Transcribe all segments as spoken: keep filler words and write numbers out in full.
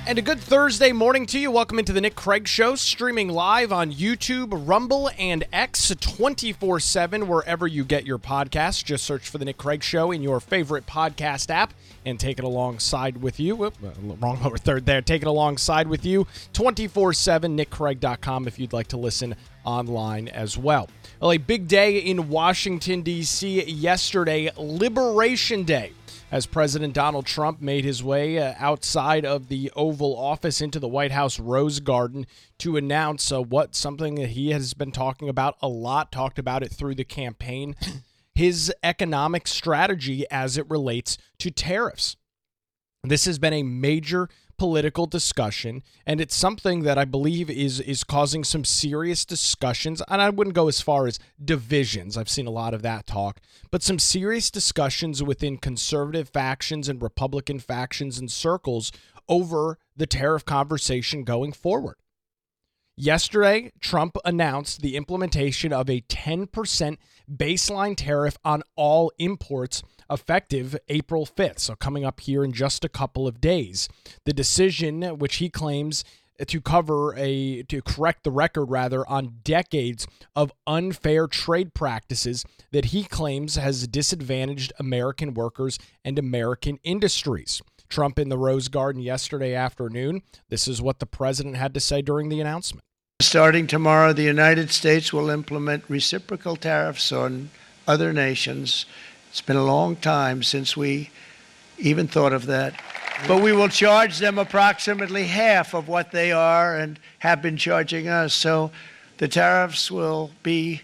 And a good Thursday morning to you. Welcome into the Nick Craig Show, streaming live on YouTube, Rumble, and X twenty-four seven, wherever you get your podcasts. Just search for the Nick Craig Show in your favorite podcast app and take it alongside with you. Whoop, wrong lower third there. Take it alongside with you twenty-four seven, nick craig dot com if you'd like to listen online as well. Well, a big day in Washington, D C yesterday, Liberation Day, as President Donald Trump made his way uh, outside of the Oval Office into the White House Rose Garden to announce uh, what something that he has been talking about a lot, talked about it through the campaign, his economic strategy as it relates to tariffs. This has been a major political discussion, and it's something that I believe is is causing some serious discussions, and I wouldn't go as far as divisions. I've seen a lot of that talk, but some serious discussions within conservative factions and Republican factions and circles over the tariff conversation going forward. Yesterday, Trump announced the implementation of a ten percent baseline tariff on all imports effective April fifth, so coming up here in just a couple of days. The decision, which he claims to cover a, to correct the record rather, on decades of unfair trade practices that he claims has disadvantaged American workers and American industries. Trump in the Rose Garden yesterday afternoon. This is what the president had to say during the announcement. Starting tomorrow, the United States will implement reciprocal tariffs on other nations. It's been a long time since we even thought of that. But we will charge them approximately half of what they are and have been charging us. So the tariffs will be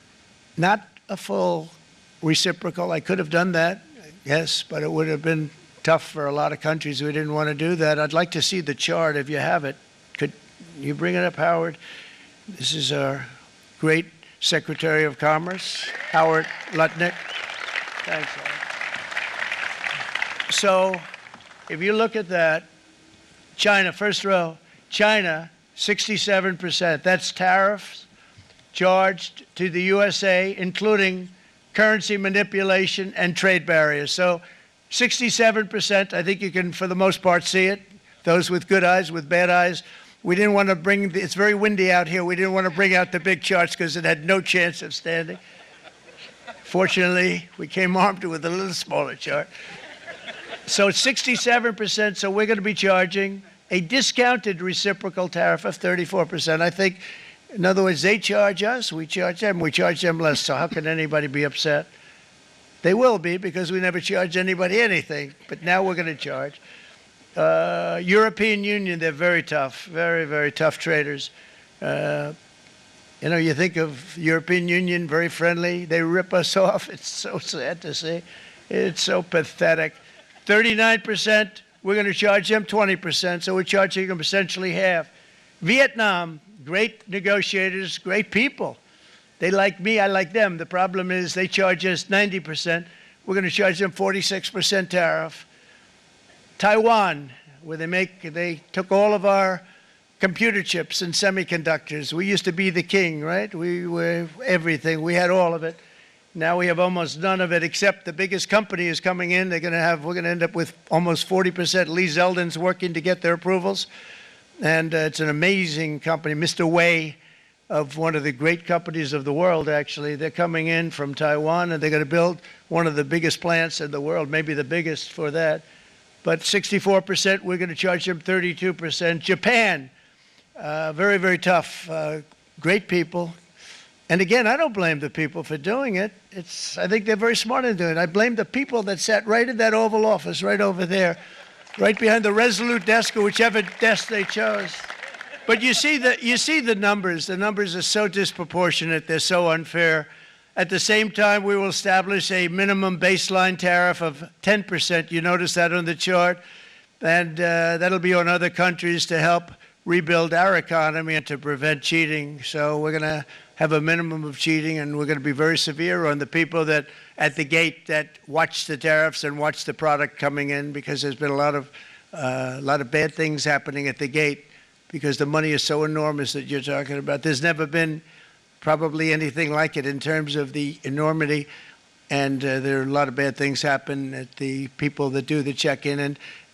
not a full reciprocal. I could have done that, yes, but it would have been tough for a lot of countries. We didn't want to do that. I'd like to see the chart if you have it. Could you bring it up, Howard? This is our great Secretary of Commerce, Howard Lutnick. Thanks, Howard. So if you look at that, China, first row, China, sixty-seven percent. That's tariffs charged to the U S A, including currency manipulation and trade barriers. So sixty-seven percent, I think you can, for the most part, see it. Those with good eyes, with bad eyes. We didn't want to bring, the, it's very windy out here. We didn't want to bring out the big charts because it had no chance of standing. Fortunately, we came armed with a little smaller chart. So it's sixty-seven percent, so we're going to be charging a discounted reciprocal tariff of thirty-four percent. I think, in other words, they charge us, we charge them, we charge them less, so how can anybody be upset? They will be, because we never charge anybody anything, but now we're going to charge. Uh, European Union, they're very tough, very, very tough traders. Uh, you know, you think of European Union, very friendly. They rip us off. It's so sad to see. It's so pathetic. thirty-nine percent, we're going to charge them twenty percent, so we're charging them essentially half. Vietnam, great negotiators, great people. They like me, I like them. The problem is they charge us ninety percent. We're going to charge them forty-six percent tariff. Taiwan, where they make, they took all of our computer chips and semiconductors. We used to be the king, right? We were everything. We had all of it. Now we have almost none of it, except the biggest company is coming in. They're going to have, we're going to end up with almost forty percent. Lee Zeldin's working to get their approvals. And uh, it's an amazing company. Mister Wei, of one of the great companies of the world, actually. They're coming in from Taiwan, and they're going to build one of the biggest plants in the world, maybe the biggest for that. But sixty-four percent, we're going to charge them thirty-two percent. Japan, uh, very, very tough, uh, great people. And again, I don't blame the people for doing it. It's, I think they're very smart in doing it. I blame the people that sat right in that Oval Office, right over there, right behind the Resolute desk or whichever desk they chose. But you see the, you see the numbers. The numbers are so disproportionate. They're so unfair. At the same time, we will establish a minimum baseline tariff of ten percent. You notice that on the chart. And uh, that'll be on other countries to help rebuild our economy and to prevent cheating. So we're going to have a minimum of cheating, and we're going to be very severe on the people that at the gate that watch the tariffs and watch the product coming in, because there's been a lot of uh, a lot of bad things happening at the gate because the money is so enormous that you're talking about. There's never been probably anything like it in terms of the enormity, and uh, there are a lot of bad things happen at the people that do the check-in. And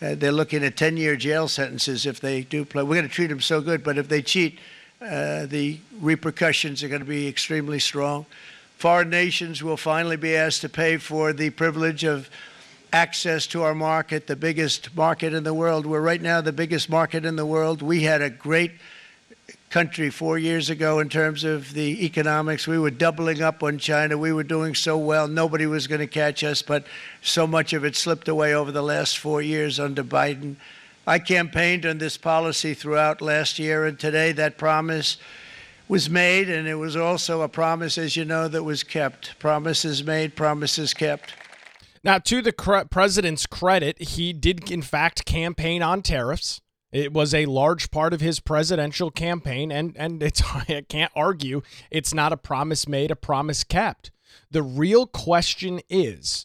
Uh, they're looking at ten-year jail sentences if they do play. We're going to treat them so good, but if they cheat, uh, the repercussions are going to be extremely strong. Foreign nations will finally be asked to pay for the privilege of access to our market, the biggest market in the world. We're right now the biggest market in the world. We had a great country four years ago in terms of the economics. We were doubling up on China. We were doing so well. Nobody was going to catch us, but so much of it slipped away over the last four years under Biden. I campaigned on this policy throughout last year, and today that promise was made, and it was also a promise, as you know, that was kept. Promises made, promises kept. Now, to the cre- president's credit, he did, in fact, campaign on tariffs. It was a large part of his presidential campaign, and, and it's I can't argue it's not a promise made, a promise kept. The real question is,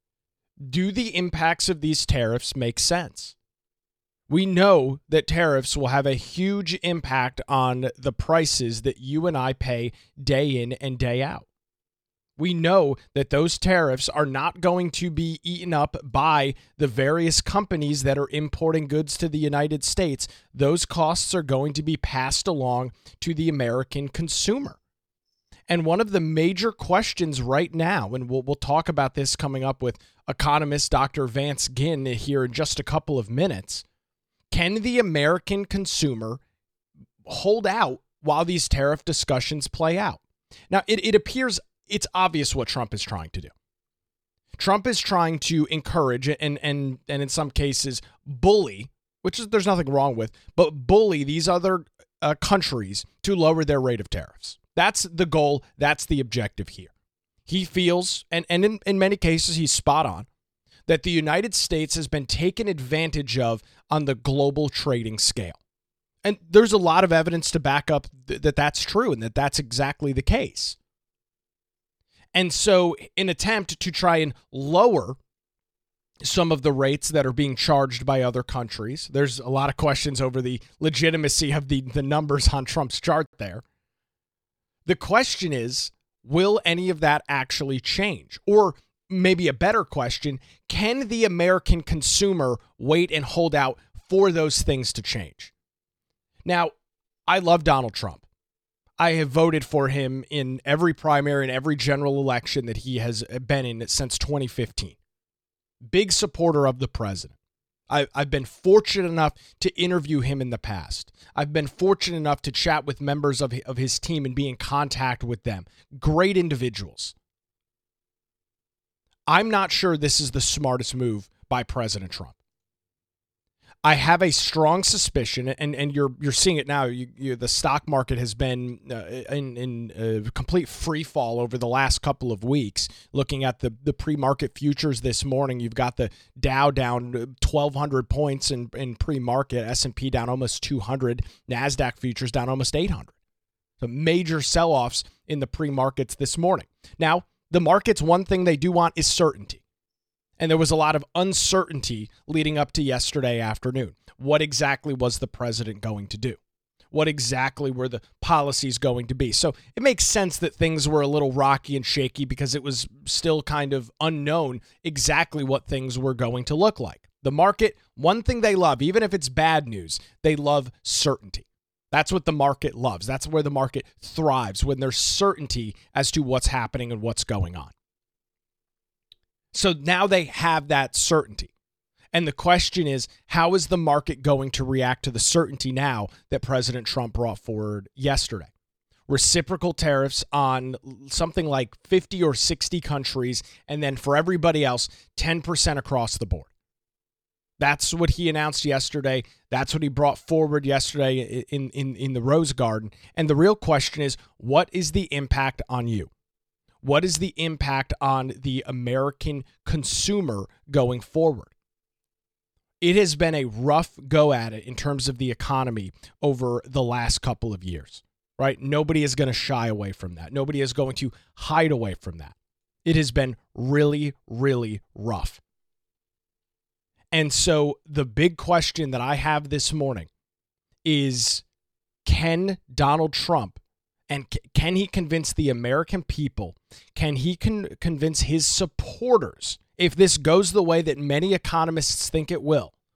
do the impacts of these tariffs make sense? We know that tariffs will have a huge impact on the prices that you and I pay day in and day out. We know that those tariffs are not going to be eaten up by the various companies that are importing goods to the United States. Those costs are going to be passed along to the American consumer. And one of the major questions right now, and we'll, we'll talk about this coming up with economist Doctor Vance Ginn here in just a couple of minutes, can the American consumer hold out while these tariff discussions play out? Now, it, it appears it's obvious what Trump is trying to do. Trump is trying to encourage and and and in some cases bully, which is there's nothing wrong with, but bully these other uh, countries to lower their rate of tariffs. That's the goal. That's the objective here. He feels, and, and in, in many cases he's spot on, that the United States has been taken advantage of on the global trading scale. And there's a lot of evidence to back up th- that that's true and that that's exactly the case. And so in attempt to try and lower some of the rates that are being charged by other countries, there's a lot of questions over the legitimacy of the, the numbers on Trump's chart there. The question is, will any of that actually change? Or maybe a better question, can the American consumer wait and hold out for those things to change? Now, I love Donald Trump. I have voted for him in every primary and every general election that he has been in since twenty fifteen. Big supporter of the president. I, I've been fortunate enough to interview him in the past. I've been fortunate enough to chat with members of, of his team and be in contact with them. Great individuals. I'm not sure this is the smartest move by President Trump. I have a strong suspicion, and, and you're you're seeing it now. You, you, the stock market has been uh, in in uh, complete free fall over the last couple of weeks. Looking at the, the pre-market futures this morning, you've got the Dow down twelve hundred points in, in pre-market, S and P down almost two hundred, NASDAQ futures down almost eight hundred. So major sell-offs in the pre-markets this morning. Now, the markets, one thing they do want is certainty. And there was a lot of uncertainty leading up to yesterday afternoon. What exactly was the president going to do? What exactly were the policies going to be? So it makes sense that things were a little rocky and shaky because it was still kind of unknown exactly what things were going to look like. The market, one thing they love, even if it's bad news, they love certainty. That's what the market loves. That's where the market thrives, when there's certainty as to what's happening and what's going on. So now they have that certainty. And the question is, how is the market going to react to the certainty now that President Trump brought forward yesterday? Reciprocal tariffs on something like fifty or sixty countries, and then for everybody else, ten percent across the board. That's what he announced yesterday. That's what he brought forward yesterday in, in, in the Rose Garden. And the real question is, what is the impact on you? What is the impact on the American consumer going forward? It has been a rough go at it in terms of the economy over the last couple of years, right? Nobody is going to shy away from that. Nobody is going to hide away from that. It has been really, really rough. And so the big question that I have this morning is, can Donald Trump, and can he convince the American people, can he con- convince his supporters, if this goes the way that many economists think it will,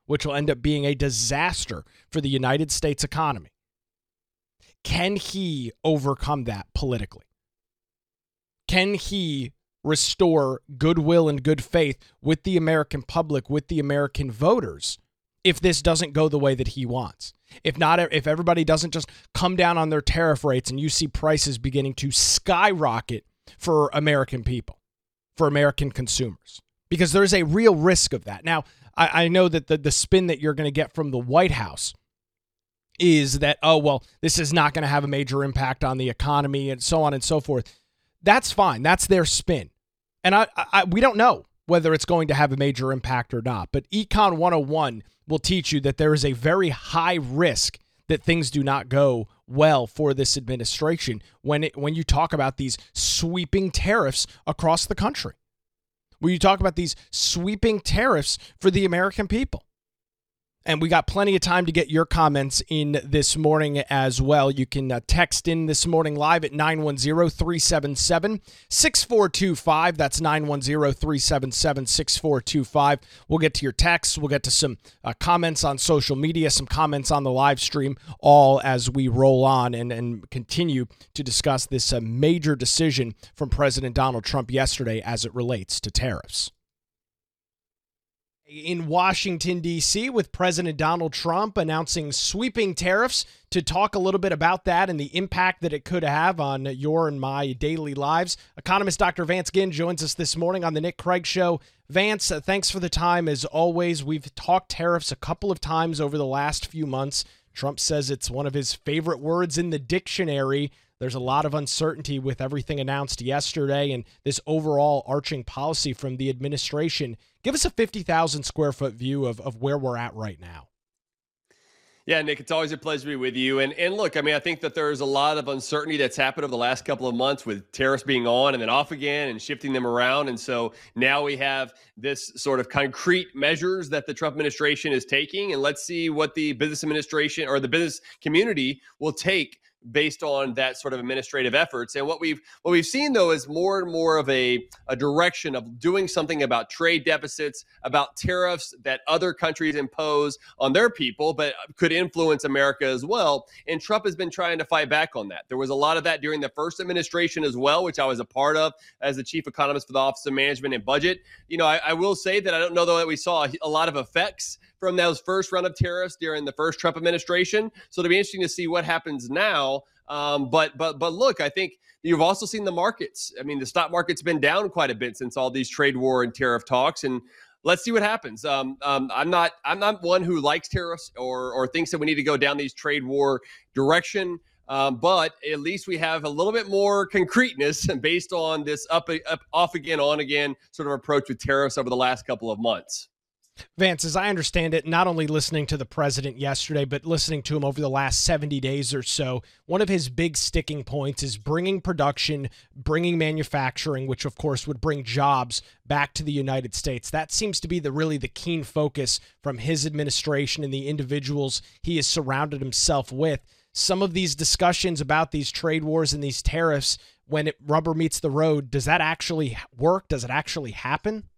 which will end up being a disaster for the United States economy. Can he overcome that politically? Can he restore goodwill and good faith with the American public, with the American voters, if this doesn't go the way that he wants? If not, if everybody doesn't just come down on their tariff rates and you see prices beginning to skyrocket for American people, for American consumers, because there's a real risk of that. Now, I, I know that the, the spin that you're going to get from the White House is that, oh, well, this is not going to have a major impact on the economy and so on and so forth. That's fine. That's their spin. And I, I we don't know whether it's going to have a major impact or not. But Econ one oh one will teach you that there is a very high risk that things do not go well for this administration when it, when you talk about these sweeping tariffs across the country. When you talk about these sweeping tariffs for the American people. And we got plenty of time to get your comments in this morning as well. You can uh, text in this morning live at nine one zero, three seven seven, six four two five. That's nine one zero, three seven seven, six four two five. We'll get to your texts. We'll get to some uh, comments on social media, some comments on the live stream, all as we roll on and, and continue to discuss this uh, major decision from President Donald Trump yesterday as it relates to tariffs. In Washington, D C, with President Donald Trump announcing sweeping tariffs. To talk a little bit about that and the impact that it could have on your and my daily lives, economist Doctor Vance Ginn joins us this morning on the Nick Craig Show. Vance, uh, thanks for the time as always. We've talked tariffs a couple of times over the last few months. Trump says it's one of his favorite words in the dictionary. There's a lot of uncertainty with everything announced yesterday and this overall arching policy from the administration. Give us a fifty thousand square foot view of, of where we're at right now. Yeah, Nick, it's always a pleasure to be with you. And and look, I mean, I think that there's a lot of uncertainty that's happened over the last couple of months with tariffs being on and then off again and shifting them around. And so now we have this sort of concrete measures that the Trump administration is taking. And let's see what the business administration or the business community will take based on that sort of administrative efforts. And what we've what we've seen, though, is more and more of a, a direction of doing something about trade deficits, about tariffs that other countries impose on their people, but could influence America as well. And Trump has been trying to fight back on that. There was a lot of that during the first administration as well, which I was a part of as the chief economist for the Office of Management and Budget. You know, I, I will say that I don't know, though, that we saw a, a lot of effects from those first round of tariffs during the first Trump administration. So it'll be interesting to see what happens now. Um, but but but look, I think you've also seen the markets. I mean, the stock market's been down quite a bit since all these trade war and tariff talks. And let's see what happens. Um, um, I'm not I'm not one who likes tariffs or or thinks that we need to go down these trade war direction. Um, but at least we have a little bit more concreteness based on this up, up off again, on again sort of approach with tariffs over the last couple of months. Vance, as I understand it, not only listening to the president yesterday, but listening to him over the last seventy days or so, one of his big sticking points is bringing production, bringing manufacturing, which of course would bring jobs back to the United States. That seems to be the really the keen focus from his administration and the individuals he has surrounded himself with. Some of these discussions about these trade wars and these tariffs, when it rubber meets the road, does that actually work? Does it actually happen?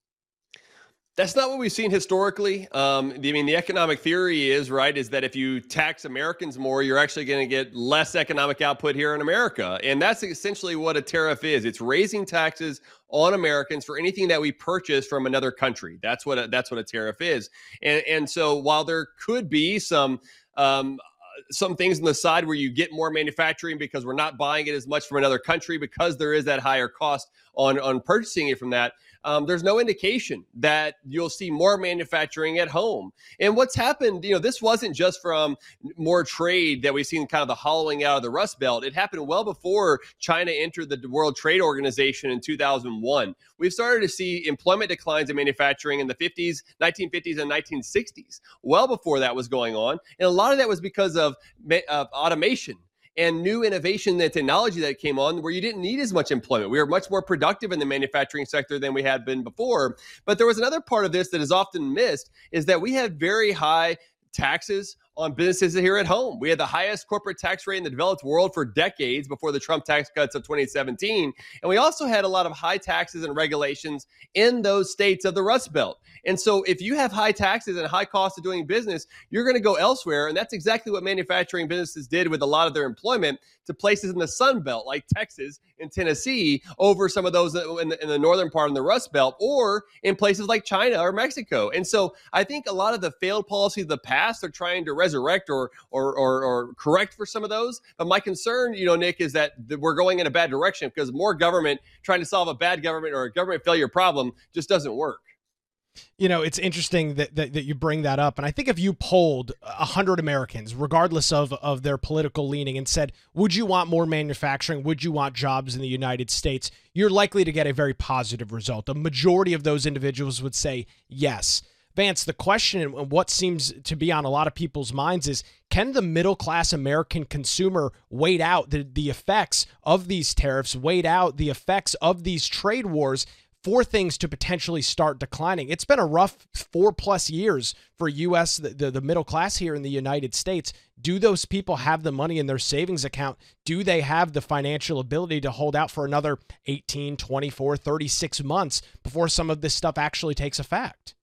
That's not what we've seen historically. Um, I mean, the economic theory is, right, is that if you tax Americans more, you're actually going to get less economic output here in America. And that's essentially what a tariff is. It's raising taxes on Americans for anything that we purchase from another country. That's what a, that's what a tariff is. And, and so while there could be some um, some things on the side where you get more manufacturing because we're not buying it as much from another country because there is that higher cost on, on purchasing it from that, Um, there's no indication that you'll see more manufacturing at home. And what's happened, you know, this wasn't just from more trade that we've seen kind of the hollowing out of the Rust Belt. It happened well before China entered the World Trade Organization in two thousand one. We've started to see employment declines in manufacturing in the fifties, nineteen fifties and nineteen sixties, well before that was going on. And a lot of that was because of, of automation and new innovation and technology that came on where you didn't need as much employment. We were much more productive in the manufacturing sector than we had been before. But there was another part of this that is often missed, is that we had very high taxes on businesses here at home. We had the highest corporate tax rate in the developed world for decades before the Trump tax cuts of twenty seventeen. And we also had a lot of high taxes and regulations in those states of the Rust Belt. And so if you have high taxes and high cost of doing business, you're going to go elsewhere. And that's exactly what manufacturing businesses did with a lot of their employment to places in the Sun Belt like Texas and Tennessee over some of those in the, in the northern part of the Rust Belt, or in places like China or Mexico. And so I think a lot of the failed policies of the past are trying to resurrect or, or or or correct for some of those. But my concern, you know, Nick, is that we're going in a bad direction because more government trying to solve a bad government or a government failure problem just doesn't work. You know, it's interesting that, that that you bring that up. And I think if you polled one hundred Americans, regardless of, of their political leaning, and said, would you want more manufacturing? Would you want jobs in the United States? You're likely to get a very positive result. A majority of those individuals would say yes. Vance, the question and what seems to be on a lot of people's minds is, can the middle-class American consumer wait out the, the effects of these tariffs, wait out the effects of these trade wars for things to potentially start declining? It's been a rough four-plus years for U S, the, the, the middle class here in the United States. Do those people have the money in their savings account? Do they have the financial ability to hold out for another eighteen, twenty-four, thirty-six months before some of this stuff actually takes effect?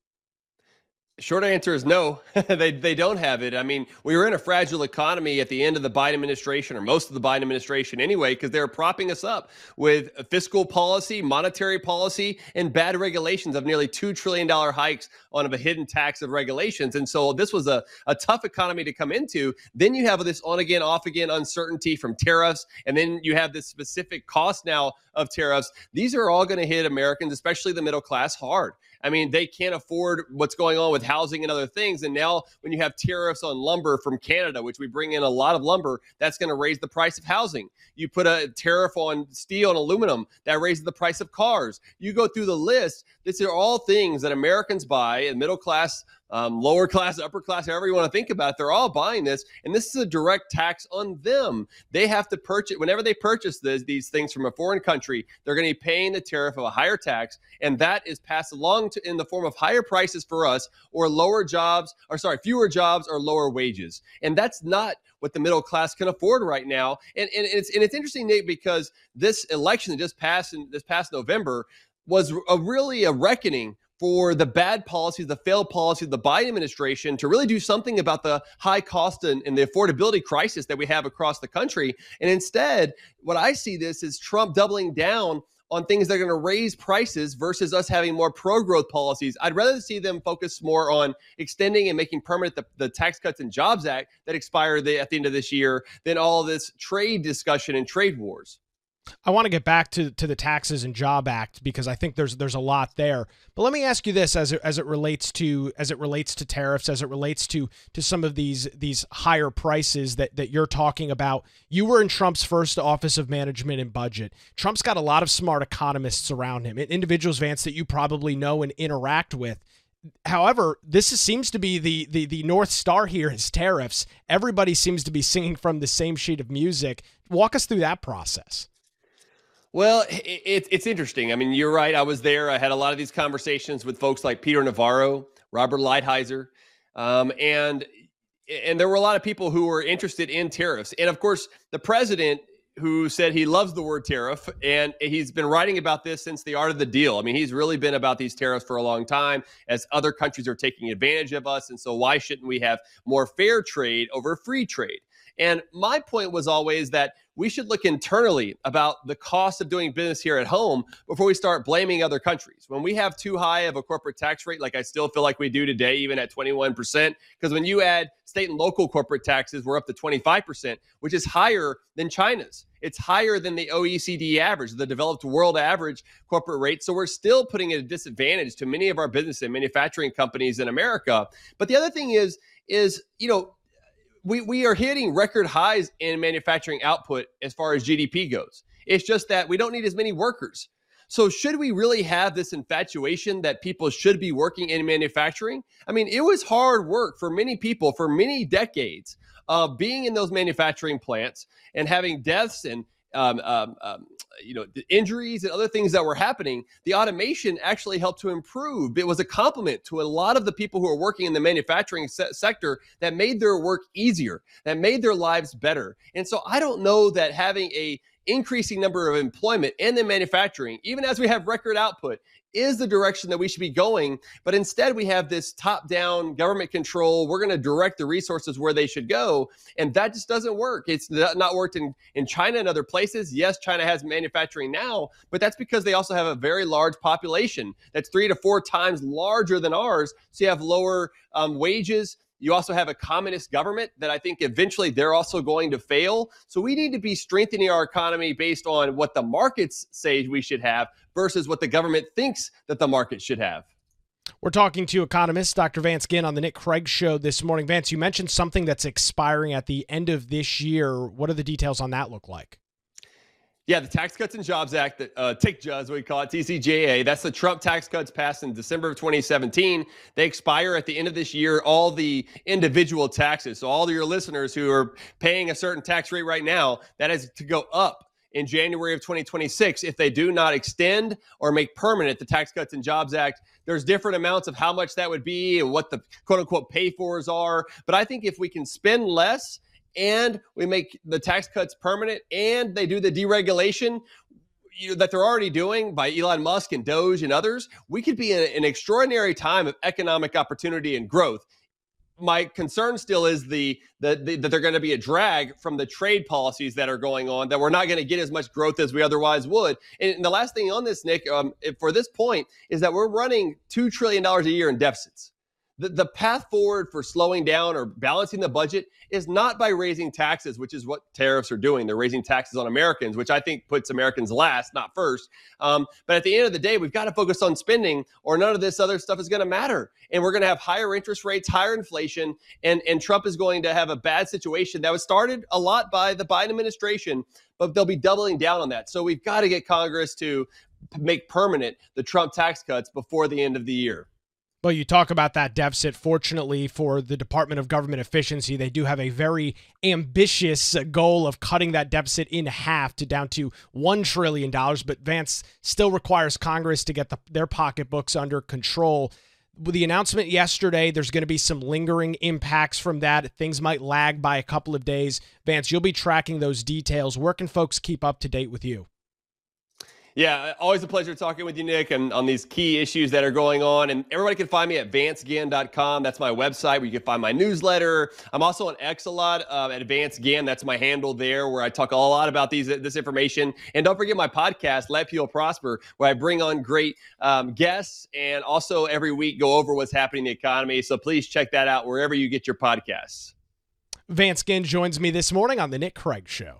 Short answer is no. they they don't have it. I mean, we were in a fragile economy at the end of the Biden administration, or most of the Biden administration anyway, because they were propping us up with fiscal policy, monetary policy, and bad regulations of nearly two trillion dollars hikes on a hidden tax of regulations. And so this was a, a tough economy to come into. Then you have this on again, off again uncertainty from tariffs. And then you have this specific cost now of tariffs. These are all going to hit Americans, especially the middle class, hard. I mean, they can't afford what's going on with housing and other things. And now when you have tariffs on lumber from Canada, which we bring in a lot of lumber, that's going to raise the price of housing. You put a tariff on steel and aluminum, that raises the price of cars. You go through the list. These are all things that Americans buy, and middle class, Um, lower class, upper class, however you want to think about it, they're all buying this. And this is a direct tax on them. They have to purchase, whenever they purchase this, these things from a foreign country, they're going to be paying the tariff of a higher tax. And that is passed along to in the form of higher prices for us, or lower jobs, or sorry, fewer jobs or lower wages. And that's not what the middle class can afford right now. And, and, it's, and it's interesting, Nate, because this election that just passed in this past November was a, really a reckoning for the bad policies, the failed policies of the Biden administration to really do something about the high cost and, and the affordability crisis that we have across the country. And instead, what I see this is Trump doubling down on things that are going to raise prices versus us having more pro-growth policies. I'd rather see them focus more on extending and making permanent the, the Tax Cuts and Jobs Act that expire the, at the end of this year than all this trade discussion and trade wars. I want to get back to, to the Taxes and Job Act because I think there's there's a lot there. But let me ask you this as it, as it relates to as it relates to tariffs, as it relates to to some of these these higher prices that that you're talking about. You were in Trump's first Office of Management and Budget. Trump's got a lot of smart economists around him, individuals, Vance, that you probably know and interact with. However, this is, seems to be the, the the North Star here is tariffs. Everybody seems to be singing from the same sheet of music. Walk us through that process. Well, it, it's interesting. I mean, you're right. I was there. I had a lot of these conversations with folks like Peter Navarro, Robert Lighthizer, um, and and there were a lot of people who were interested in tariffs. And of course, the president, who said he loves the word tariff, and he's been writing about this since the art of the deal. I mean, he's really been about these tariffs for a long time as other countries are taking advantage of us. And so why shouldn't we have more fair trade over free trade? And my point was always that we should look internally about the cost of doing business here at home before we start blaming other countries. When we have too high of a corporate tax rate, like I still feel like we do today, even at twenty-one percent, because when you add state and local corporate taxes, we're up to twenty-five percent, which is higher than China's. It's higher than the O E C D average, the developed world average corporate rate. So we're still putting at a disadvantage to many of our business and manufacturing companies in America. But the other thing is, is, you know, We we are hitting record highs in manufacturing output as far as G D P goes. It's just that we don't need as many workers. So should we really have this infatuation that people should be working in manufacturing? I mean, it was hard work for many people for many decades of being in those manufacturing plants and having deaths and um, um, um, you know, the injuries and other things that were happening, the automation actually helped to improve. It was a compliment to a lot of the people who are working in the manufacturing se- sector that made their work easier, that made their lives better. And so I don't know that having a increasing number of employment and then manufacturing, even as we have record output, is the direction that we should be going. But instead, we have this top-down government control. We're going to direct the resources where they should go. And that just doesn't work. It's not worked in, in China and other places. Yes, China has manufacturing now, but that's because they also have a very large population that's three to four times larger than ours. So you have lower um, wages. You also have a communist government that I think eventually they're also going to fail. So we need to be strengthening our economy based on what the markets say we should have versus what the government thinks that the market should have. We're talking to economist Doctor Vance Ginn on the Nick Craig Show this morning. Vance, you mentioned something that's expiring at the end of this year. What do the details on that look like? Yeah, the Tax Cuts and Jobs Act, that uh, T C J A, as we call it, T C J A, that's the Trump tax cuts passed in December of twenty seventeen. They expire at the end of this year, all the individual taxes. So all of your listeners who are paying a certain tax rate right now, that is to go up in January of twenty twenty-six if they do not extend or make permanent the Tax Cuts and Jobs Act. There's different amounts of how much that would be and what the quote-unquote pay-fors are. But I think if we can spend less and we make the tax cuts permanent and they do the deregulation you know, that they're already doing by Elon Musk and Doge and others, we could be in an extraordinary time of economic opportunity and growth. My concern still is the, the, the that they're going to be a drag from the trade policies that are going on, that we're not going to get as much growth as we otherwise would. And, and the last thing on this, Nick, um, for this point, is that we're running two trillion dollars a year in deficits. The, the path forward for slowing down or balancing the budget is not by raising taxes, which is what tariffs are doing. They're raising taxes on Americans, which I think puts Americans last, not first. Um, but at the end of the day, we've got to focus on spending, or none of this other stuff is going to matter. And we're going to have higher interest rates, higher inflation, and, and Trump is going to have a bad situation that was started a lot by the Biden administration, but they'll be doubling down on that. So we've got to get Congress to make permanent the Trump tax cuts before the end of the year. Well, you talk about that deficit. Fortunately for the Department of Government Efficiency, they do have a very ambitious goal of cutting that deficit in half to down to one trillion dollars. But Vance still requires Congress to get the, their pocketbooks under control. With the announcement yesterday, there's going to be some lingering impacts from that. Things might lag by a couple of days. Vance, you'll be tracking those details. Where can folks keep up to date with you? Yeah, always a pleasure talking with you, Nick, and on these key issues that are going on. And everybody can find me at vance ginn dot com. That's my website where you can find my newsletter. I'm also on X a lot uh, at Vance Ginn. That's my handle there, where I talk a lot about these this information. And don't forget my podcast, Let People Prosper, where I bring on great um, guests and also every week go over what's happening in the economy. So please check that out wherever you get your podcasts. Vance Ginn joins me this morning on the Nick Craig Show.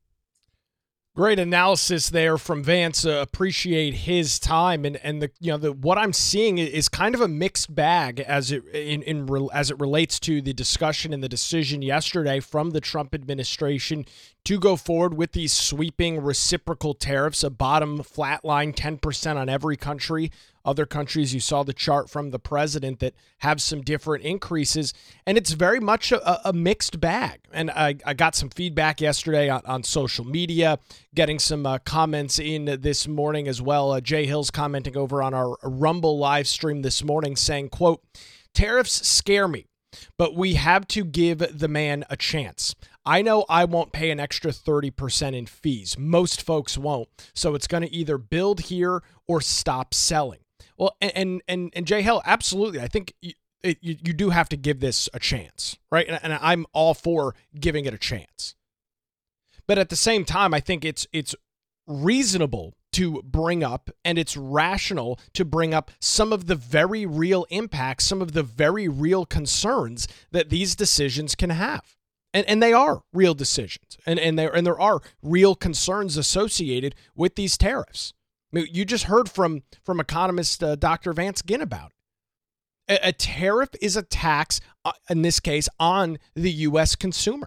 Great analysis there from Vance. Uh, appreciate his time, and and the you know the what I'm seeing is kind of a mixed bag as it in, in re, as it relates to the discussion and the decision yesterday from the Trump administration to go forward with these sweeping reciprocal tariffs, a bottom flat line ten percent on every country. Other countries, you saw the chart from the president that have some different increases, and it's very much a, a mixed bag. And I, I got some feedback yesterday on, on social media, getting some uh, comments in this morning as well. Uh, Jay Hill's commenting over on our Rumble live stream this morning saying, quote, "Tariffs scare me, but we have to give the man a chance. I know I won't pay an extra thirty percent in fees. Most folks won't. So it's going to either build here or stop selling." Well, and and and Jay Hill, absolutely. I think you, it, you, you do have to give this a chance, right? And, and I'm all for giving it a chance. But at the same time, I think it's it's reasonable to bring up, and it's rational to bring up some of the very real impacts, some of the very real concerns that these decisions can have. And and they are real decisions, and and there and there are real concerns associated with these tariffs. I mean, you just heard from from economist uh, Doctor Vance Ginn about it. A, a tariff is a tax, uh, in this case, on the U S consumer.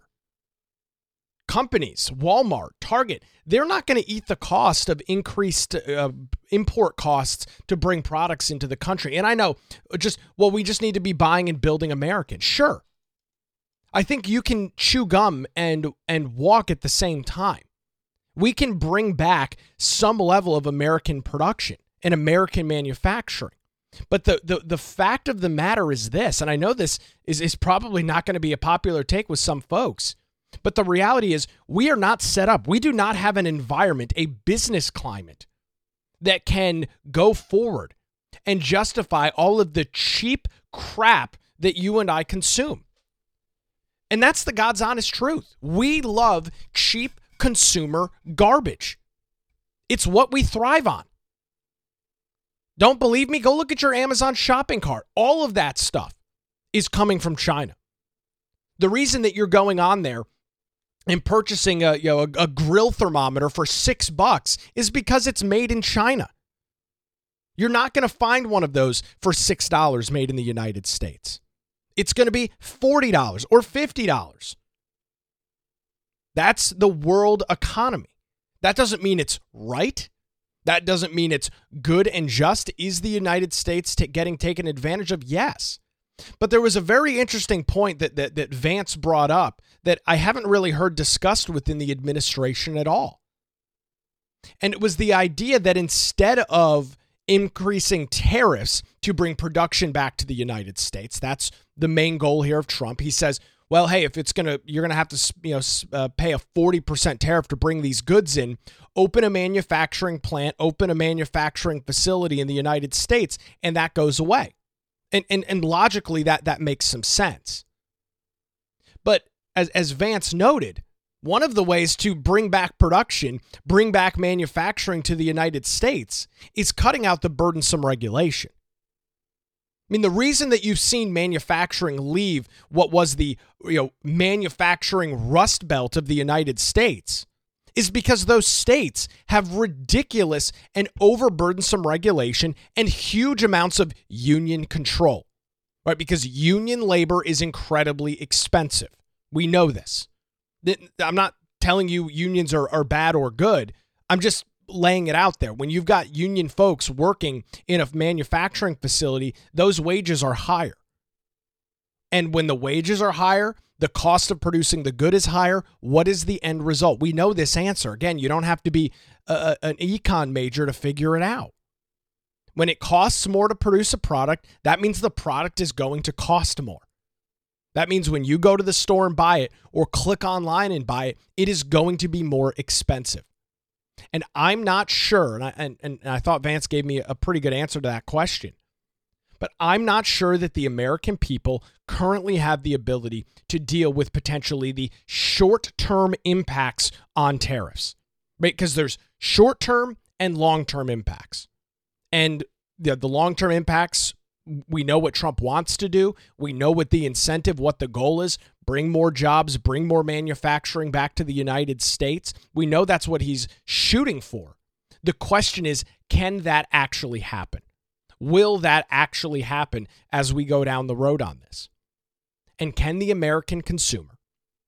Companies, Walmart, Target, they're not going to eat the cost of increased uh, import costs to bring products into the country. And I know, just well, we just need to be buying and building American. Sure. I think you can chew gum and and walk at the same time. We can bring back some level of American production and American manufacturing. But the, the, the fact of the matter is this, and I know this is, is probably not going to be a popular take with some folks, but the reality is we are not set up. We do not have an environment, a business climate that can go forward and justify all of the cheap crap that you and I consume. And that's the God's honest truth. We love cheap consumer garbage. It's what we thrive on. Don't believe me? Go look at your Amazon shopping cart. All of that stuff is coming from China. The reason that you're going on there and purchasing a, you know, a, a grill thermometer for six bucks is because it's made in China. You're not going to find one of those for six dollars made in the United States. It's going to be forty dollars or fifty dollars. That's the world economy. That doesn't mean it's right. That doesn't mean it's good and just. Is the United States t- getting taken advantage of? Yes. But there was a very interesting point that, that that Vance brought up that I haven't really heard discussed within the administration at all. And it was the idea that instead of increasing tariffs to bring production back to the United States, that's the main goal here of Trump. He says, well, hey, if it's going to, you're going to have to, you know, uh, pay a forty percent tariff to bring these goods in, open a manufacturing plant, open a manufacturing facility in the United States, and that goes away. And and, and logically, that, that makes some sense. But as, as Vance noted, one of the ways to bring back production, bring back manufacturing to the United States is cutting out the burdensome regulation. I mean, the reason that you've seen manufacturing leave what was the, you know, manufacturing rust belt of the United States is because those states have ridiculous and overburdensome regulation and huge amounts of union control, right? Because union labor is incredibly expensive. We know this. I'm not telling you unions are, are bad or good. I'm just laying it out there. When you've got union folks working in a manufacturing facility, those wages are higher. And when the wages are higher, the cost of producing the good is higher. What is the end result? We know this answer. Again, you don't have to be a, an econ major to figure it out. When it costs more to produce a product, that means the product is going to cost more. That means when you go to the store and buy it or click online and buy it, it is going to be more expensive. And I'm not sure, and I, and, and I thought Vance gave me a pretty good answer to that question, but I'm not sure that the American people currently have the ability to deal with potentially the short-term impacts on tariffs, right? Because there's short-term and long-term impacts. And the, the long-term impacts, we know what Trump wants to do. We know what the incentive, what the goal is. Bring more jobs, bring more manufacturing back to the United States. We know that's what he's shooting for. The question is, can that actually happen? Will that actually happen as we go down the road on this? And can the American consumer,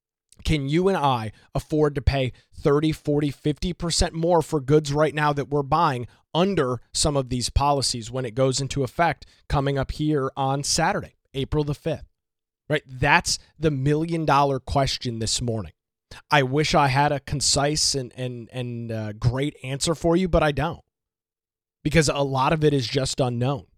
can you and I afford to pay thirty, forty, fifty percent more for goods right now that we're buying under some of these policies when it goes into effect coming up here on Saturday, April the fifth? Right? That's the million dollar question this morning. I wish I had a concise and and and uh, great answer for you, but I don't, because a lot of it is just unknown.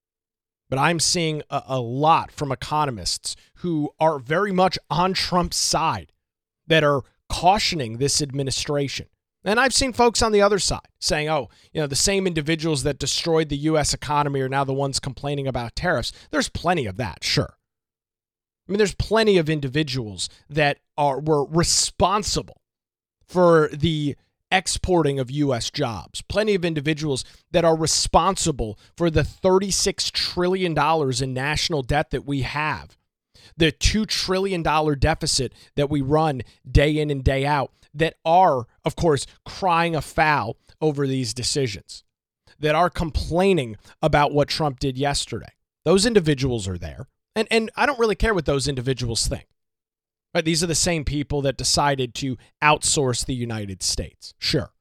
But I'm seeing a, a lot from economists who are very much on Trump's side that are cautioning this administration. And I've seen folks on the other side saying, oh, you know, the same individuals that destroyed the U S economy are now the ones complaining about tariffs. There's plenty of that, sure. I mean, there's plenty of individuals that are were responsible for the exporting of U S jobs. Plenty of individuals that are responsible for the thirty-six trillion dollars in national debt that we have, the two trillion dollars deficit that we run day in and day out, that are, of course, crying afoul over these decisions, that are complaining about what Trump did yesterday. Those individuals are there. And and I don't really care what those individuals think. Right? These are the same people that decided to outsource the United States. Sure.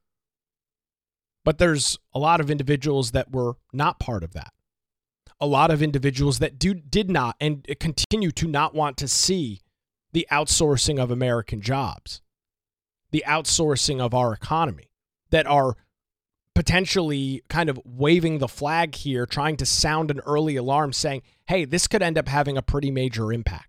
But there's a lot of individuals that were not part of that. A lot of individuals that do, did not and continue to not want to see the outsourcing of American jobs. the outsourcing of our economy, that are potentially kind of waving the flag here, trying to sound an early alarm saying, hey, this could end up having a pretty major impact.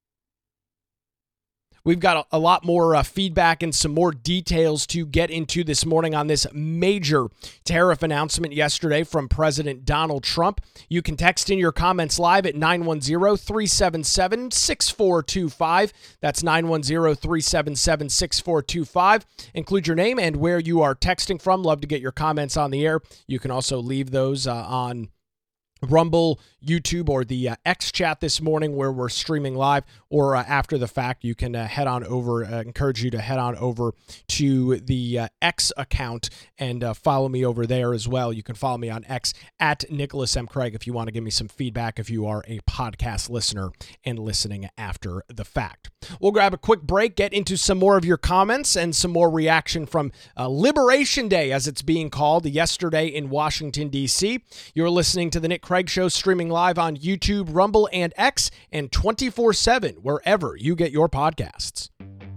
We've got a, a lot more uh, feedback and some more details to get into this morning on this major tariff announcement yesterday from President Donald Trump. You can text in your comments live at nine one zero, three seven seven, six four two five. That's nine one zero, three seven seven, six four two five. Include your name and where you are texting from. Love to get your comments on the air. You can also leave those uh, on Rumble, YouTube, or the uh, X chat this morning where we're streaming live, or uh, after the fact, you can uh, head on over, uh, encourage you to head on over to the uh, X account and uh, follow me over there as well. You can follow me on X at Nicholas M. Craig if you want to give me some feedback if you are a podcast listener and listening after the fact. We'll grab a quick break, get into some more of your comments and some more reaction from uh, Liberation Day, as it's being called, yesterday in Washington, D C. You're listening to the Nick Craig Show, streaming live on YouTube, Rumble, and X, and twenty-four seven wherever you get your podcasts.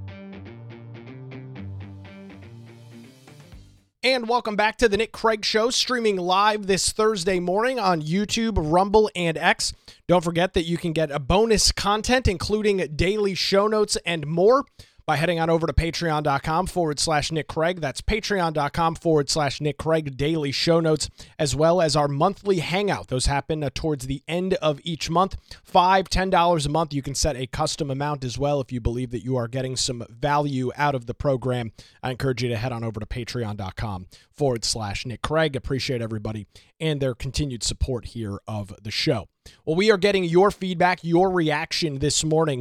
And welcome back to the Nick Craig Show, streaming live this Thursday morning on YouTube, Rumble, and X. Don't forget that you can get a bonus content, including daily show notes and more, by heading on over to patreon.com forward slash Nick Craig. That's patreon.com forward slash Nick Craig daily show notes, as well as our monthly hangout. Those happen uh, towards the end of each month. five dollars, ten dollars a month. You can set a custom amount as well if you believe that you are getting some value out of the program. I encourage you to head on over to patreon.com forward slash Nick Craig. Appreciate everybody and their continued support here of the show. Well, we are getting your feedback, your reaction this morning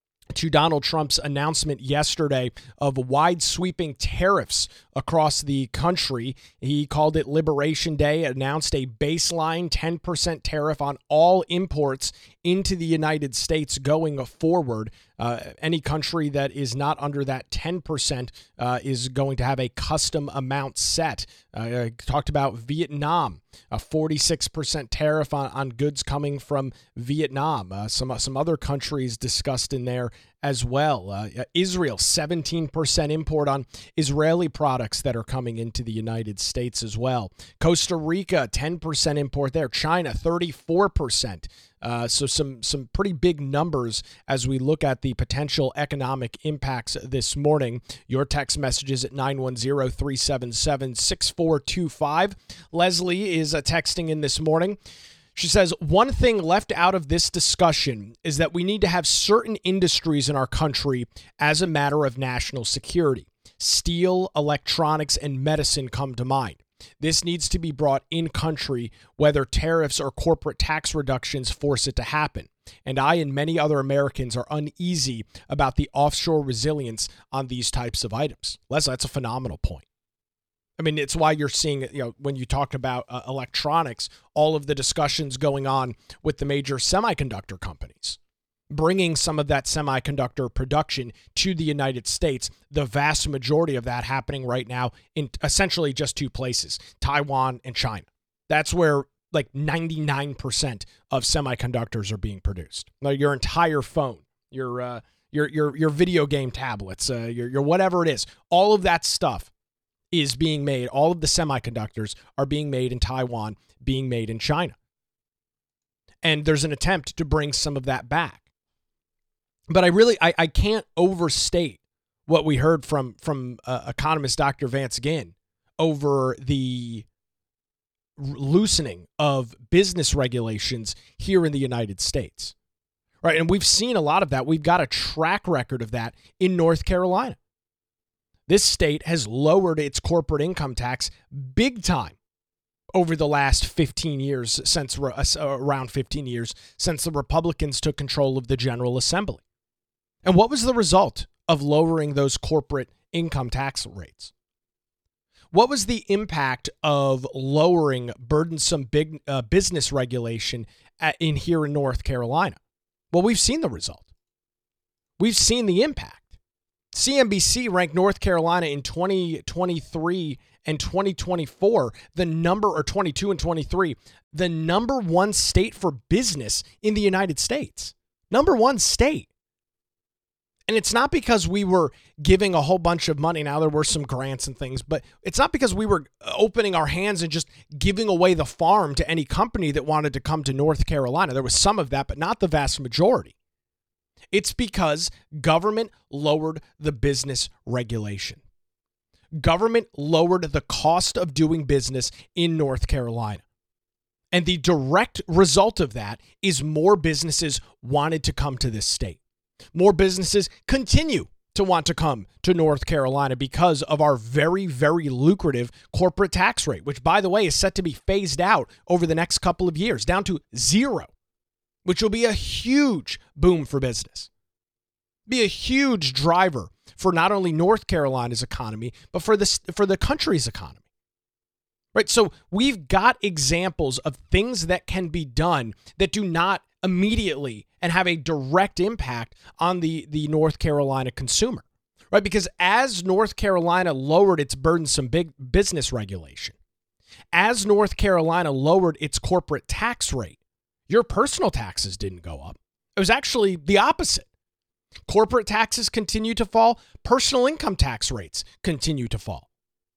to Donald Trump's announcement yesterday of wide sweeping tariffs across the country. He called it Liberation Day, announced a baseline ten percent tariff on all imports into the United States going forward. Uh, any country that is not under that ten percent uh, is going to have a custom amount set. Uh, I talked about Vietnam, a forty-six percent tariff on, on goods coming from Vietnam. Uh, some, some other countries discussed in there as well. Uh, Israel, seventeen percent import on Israeli products that are coming into the United States as well. Costa Rica, ten percent import there. China, thirty-four percent. Uh, so some some pretty big numbers as we look at the potential economic impacts this morning. Your text messages at nine one zero, three seven seven, six four two five. Leslie is uh, texting in this morning. She says, one thing left out of this discussion is that we need to have certain industries in our country as a matter of national security. Steel, electronics, and medicine come to mind. This needs to be brought in country, whether tariffs or corporate tax reductions force it to happen. And I and many other Americans are uneasy about the offshore resilience on these types of items. Leslie, that's a phenomenal point. I mean, it's why you're seeing, you know, when you talk about uh, electronics, all of the discussions going on with the major semiconductor companies, bringing some of that semiconductor production to the United States, the vast majority of that happening right now in essentially just two places, Taiwan and China. That's where like ninety-nine percent of semiconductors are being produced. Now, your entire phone, your uh, your your your video game tablets, uh, your your whatever it is, all of that stuff is being made. All of the semiconductors are being made in Taiwan, being made in China. And there's an attempt to bring some of that back. But I really, I, I can't overstate what we heard from, from uh, economist Doctor Vance Ginn over the loosening of business regulations here in the United States. Right, and we've seen a lot of that. We've got a track record of that in North Carolina. This state has lowered its corporate income tax big time over the last fifteen years, since uh, around fifteen years, since the Republicans took control of the General Assembly. And what was the result of lowering those corporate income tax rates? What was the impact of lowering burdensome big uh, business regulation at, in here in North Carolina? Well, we've seen the result. We've seen the impact. C N B C ranked North Carolina in twenty twenty-three and twenty twenty-four, the number, or twenty-two and twenty-three, the number one state for business in the United States. Number one state. And it's not because we were giving a whole bunch of money. Now there were some grants and things, but it's not because we were opening our hands and just giving away the farm to any company that wanted to come to North Carolina. There was some of that, but not the vast majority. It's because government lowered the business regulation. Government lowered the cost of doing business in North Carolina. And the direct result of that is more businesses wanted to come to this state. More businesses continue to want to come to North Carolina because of our very, very lucrative corporate tax rate, which, by the way, is set to be phased out over the next couple of years, down to zero, which will be a huge boom for business. Be a huge driver for not only North Carolina's economy, but for the, for the country's economy. Right? So we've got examples of things that can be done that do not immediately and have a direct impact on the, the North Carolina consumer, right? Because as North Carolina lowered its burdensome big business regulation, as North Carolina lowered its corporate tax rate, your personal taxes didn't go up. It was actually the opposite. Corporate taxes continue to fall. Personal income tax rates continue to fall.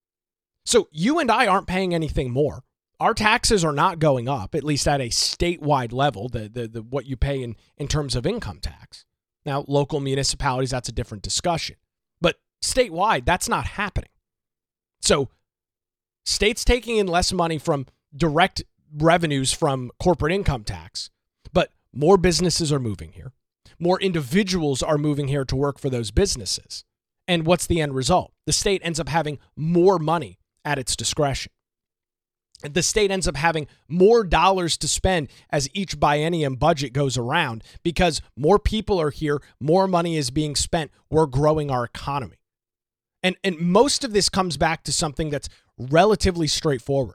So you and I aren't paying anything more. Our taxes are not going up, at least at a statewide level, the, the, the what you pay in, in terms of income tax. Now, local municipalities, that's a different discussion. But statewide, that's not happening. So states taking in less money from direct revenues from corporate income tax, but more businesses are moving here. More individuals are moving here to work for those businesses. And what's the end result? The state ends up having more money at its discretion. The state ends up having more dollars to spend as each biennium budget goes around because more people are here, more money is being spent, we're growing our economy. And, and most of this comes back to something that's relatively straightforward: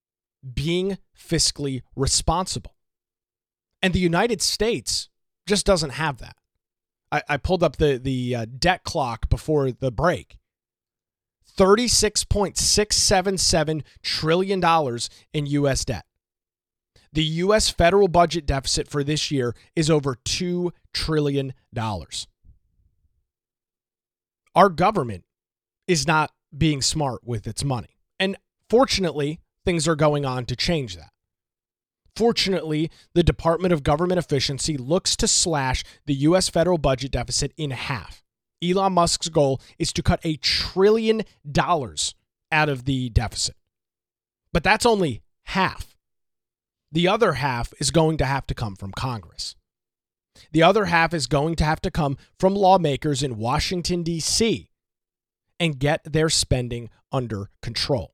being fiscally responsible. And the United States just doesn't have that. I, I pulled up the, the uh, debt clock before the break. thirty-six point six seven seven trillion dollars in U S debt. The U S federal budget deficit for this year is over two trillion dollars. Our government is not being smart with its money. And fortunately, things are going on to change that. Fortunately, the Department of Government Efficiency looks to slash the U S federal budget deficit in half. Elon Musk's goal is to cut a trillion dollars out of the deficit. But that's only half. The other half is going to have to come from Congress. The other half is going to have to come from lawmakers in Washington, D C and get their spending under control.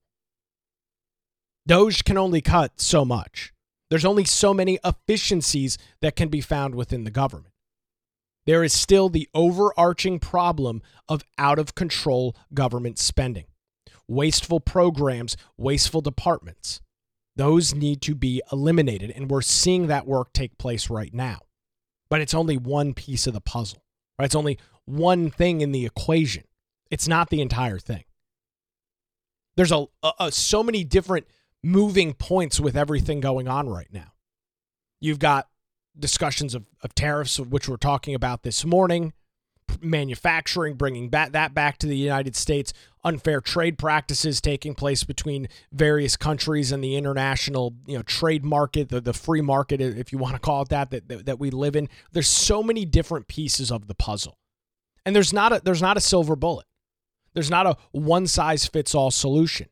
Doge can only cut so much. There's only so many efficiencies that can be found within the government. There is still the overarching problem of out-of-control government spending. Wasteful programs, wasteful departments. Those need to be eliminated, and we're seeing that work take place right now. But it's only one piece of the puzzle, right? It's only one thing in the equation. It's not the entire thing. There's a, a, a so many different moving points with everything going on right now. You've got discussions of, of tariffs, of which we're talking about this morning, manufacturing, bringing back, that back to the United States, unfair trade practices taking place between various countries and the international, you know, trade market, the, the free market, if you want to call it that, that, that, that we live in. There's so many different pieces of the puzzle. And there's not a, there's not a silver bullet. There's not a one-size-fits-all solution.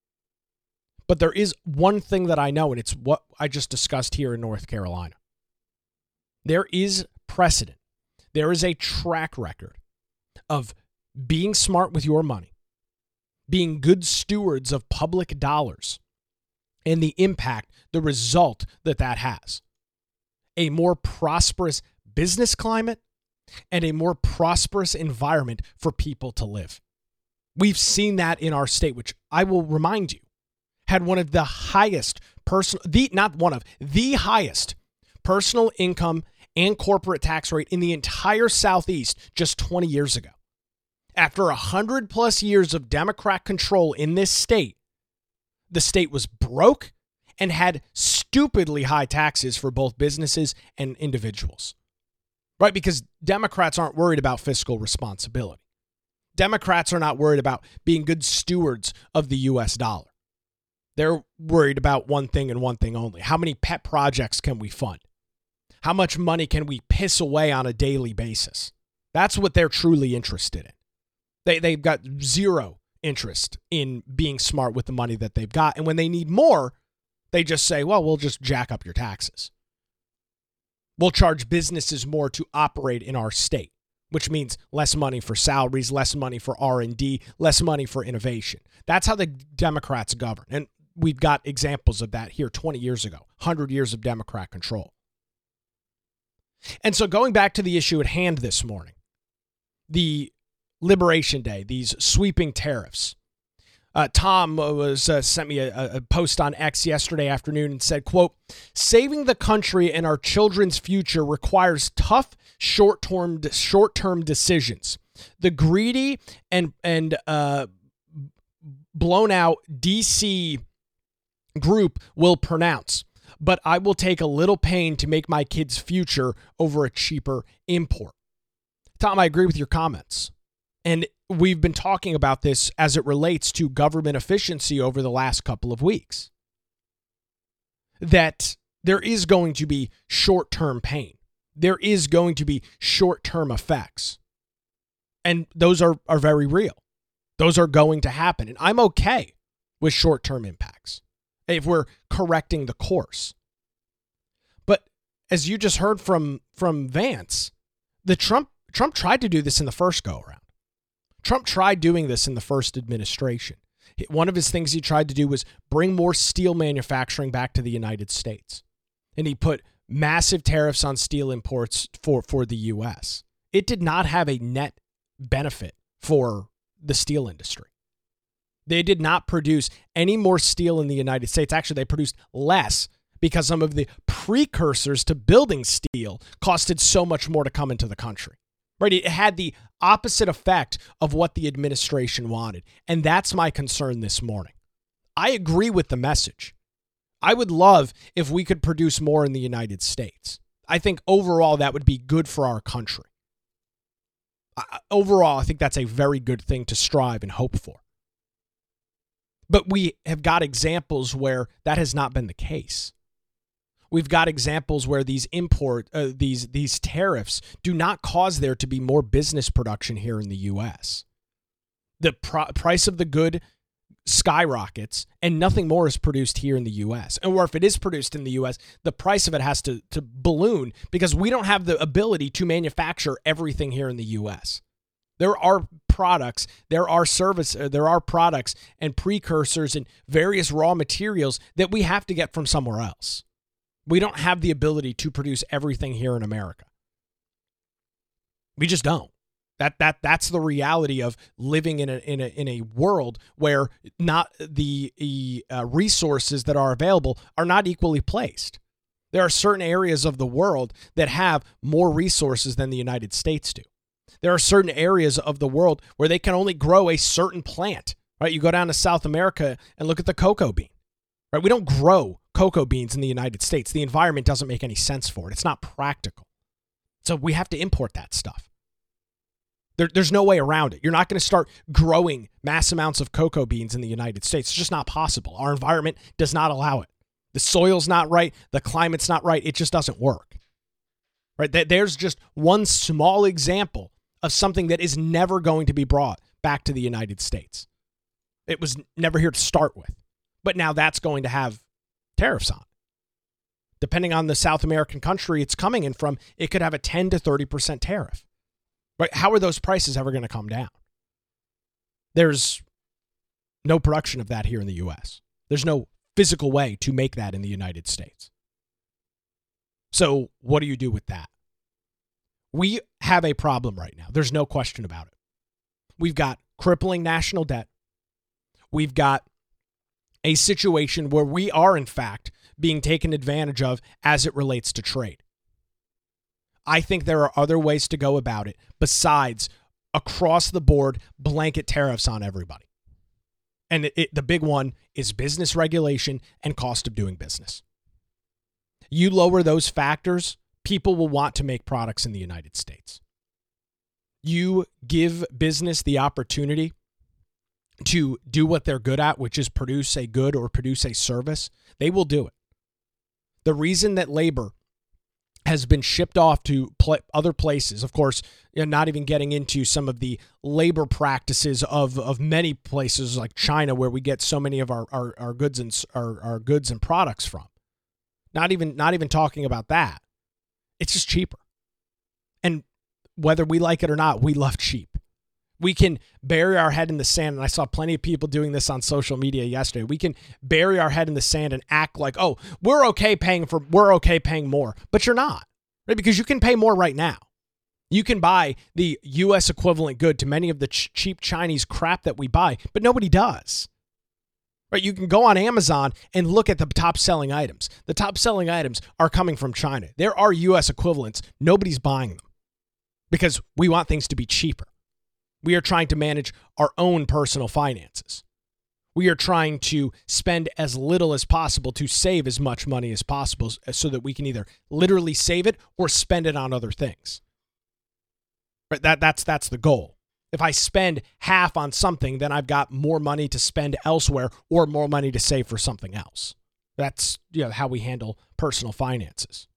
But there is one thing that I know, and it's what I just discussed here in North Carolina. There is precedent. There is a track record of being smart with your money, being good stewards of public dollars, and the impact, the result that that has. A more prosperous business climate and a more prosperous environment for people to live. We've seen that in our state, which I will remind you, had one of the highest personal, the not one of, the highest personal income and corporate tax rate in the entire Southeast just twenty years ago. After one hundred plus years of Democrat control in this state, the state was broke and had stupidly high taxes for both businesses and individuals. right? Because Democrats aren't worried about fiscal responsibility. Democrats are not worried about being good stewards of the U S dollar. They're worried about one thing and one thing only. How many pet projects can we fund? How much money can we piss away on a daily basis? That's what they're truly interested in. They, they've got zero interest in being smart with the money that they've got. And when they need more, they just say, well, we'll just jack up your taxes. We'll charge businesses more to operate in our state, which means less money for salaries, less money for R and D, less money for innovation. That's how the Democrats govern. And we've got examples of that here twenty years ago, one hundred years of Democrat control. And so going back to the issue at hand this morning, the Liberation Day, these sweeping tariffs. Uh, Tom was uh, sent me a, a post on X yesterday afternoon and said, quote, saving the country and our children's future requires tough short-term short-term decisions. The greedy and and uh, blown out D C group will pronounce, but I will take a little pain to make my kids' future over a cheaper import. Tom, I agree with your comments. And we've been talking about this as it relates to government efficiency over the last couple of weeks. That there is going to be short-term pain. There is going to be short-term effects. And those are, are very real. Those are going to happen. And I'm okay with short-term impacts if we're correcting the course. But as you just heard from, from Vance, the Trump Trump tried to do this in the first go-around. Trump tried doing this in the first administration. One of his things he tried to do was bring more steel manufacturing back to the United States. And he put massive tariffs on steel imports for, for the U S. It did not have a net benefit for the steel industry. They did not produce any more steel in the United States. Actually, they produced less because some of the precursors to building steel costed so much more to come into the country. Right? It had the opposite effect of what the administration wanted. And that's my concern this morning. I agree with the message. I would love if we could produce more in the United States. I think overall that would be good for our country. Uh, overall, I think that's a very good thing to strive and hope for. But we have got examples where that has not been the case. We've got examples where these import, uh, these these tariffs do not cause there to be more business production here in the U S. The pr- price of the good skyrockets and nothing more is produced here in the U S. And or if it is produced in the U S, the price of it has to, to balloon because we don't have the ability to manufacture everything here in the U S. There are products, there are service, uh, there are products and precursors and various raw materials that we have to get from somewhere else. We don't have the ability to produce everything here in America. We just don't. That that that's the reality of living in a in a in a world where not the uh, resources that are available are not equally placed. There are certain areas of the world that have more resources than the United States do. There are certain areas of the world where they can only grow a certain plant. Right? You go down to South America and look at the cocoa bean. Right? We don't grow cocoa beans in the United States. The environment doesn't make any sense for it. It's not practical. So we have to import that stuff. There, there's no way around it. You're not going to start growing mass amounts of cocoa beans in the United States. It's just not possible. Our environment does not allow it. The soil's not right. The climate's not right. It just doesn't work. Right? There's just one small example of something that is never going to be brought back to the United States. It was never here to start with. But now that's going to have tariffs on. Depending on the South American country it's coming in from, it could have a ten to thirty percent tariff. Right? How are those prices ever going to come down? There's no production of that here in the U S. There's no physical way to make that in the United States. So what do you do with that? We have a problem right now. There's no question about it. We've got crippling national debt. We've got a situation where we are, in fact, being taken advantage of as it relates to trade. I think there are other ways to go about it besides across the board blanket tariffs on everybody. And it, it, the big one is business regulation and cost of doing business. You lower those factors, people will want to make products in the United States. You give business the opportunity to do what they're good at, which is produce a good or produce a service, they will do it. The reason that labor has been shipped off to pl- other places, of course, you know, not even getting into some of the labor practices of, of many places like China, where we get so many of our, our, our goods and our, our goods and products from. Not even not even talking about that. It's just cheaper. And whether we like it or not, we love cheap. We can bury our head in the sand, and I saw plenty of people doing this on social media yesterday. We can bury our head in the sand and act like, oh, we're okay paying for, we're okay paying more, but you're not, right? Because you can pay more right now. You can buy the U S equivalent good to many of the ch- cheap Chinese crap that we buy, but nobody does. Right? You can go on Amazon and look at the top selling items. The top selling items are coming from China. There are U S equivalents. Nobody's buying them because we want things to be cheaper. We are trying to manage our own personal finances. We are trying to spend as little as possible to save as much money as possible so that we can either literally save it or spend it on other things. Right? That, that's, that's the goal. If I spend half on something, then I've got more money to spend elsewhere or more money to save for something else. That's, you know, how we handle personal finances.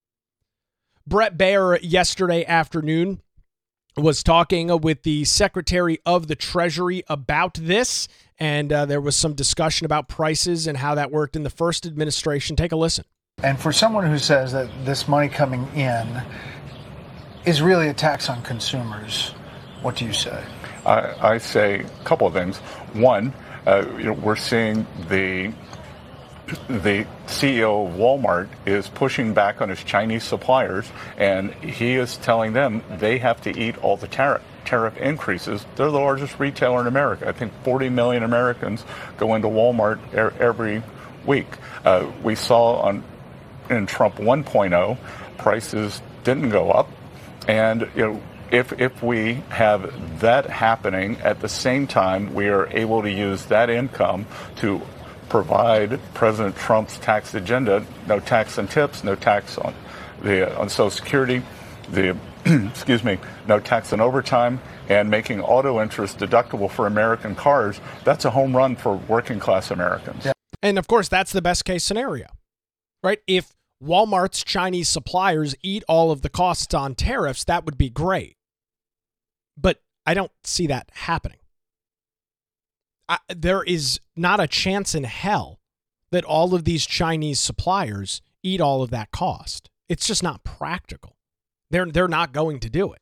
Bret Baier yesterday afternoon was talking with the Secretary of the Treasury about this, and uh, there was some discussion about prices and how that worked in the first administration. Take a listen. And for someone who says that this money coming in is really a tax on consumers, what do you say? I, I say a couple of things. One, uh, you know, we're seeing the the C E O of Walmart is pushing back on his Chinese suppliers, and he is telling them they have to eat all the tariff tariff increases. They're the largest retailer in America. I think forty million Americans go into Walmart er- every week. Uh, we saw on in Trump one point oh, prices didn't go up, and you know, if if we have that happening at the same time, we are able to use that income to provide President Trump's tax agenda. No tax on tips, no tax on the on Social Security, the excuse me, no tax on overtime, and making auto interest deductible for American cars. That's a home run for working class Americans. Yeah. And of course, that's the best case scenario, right? If Walmart's Chinese suppliers eat all of the costs on tariffs, that would be great. But I don't see that happening. I, there is not a chance in hell that all of these Chinese suppliers eat all of that cost. It's just not practical. They're they're not going to do it.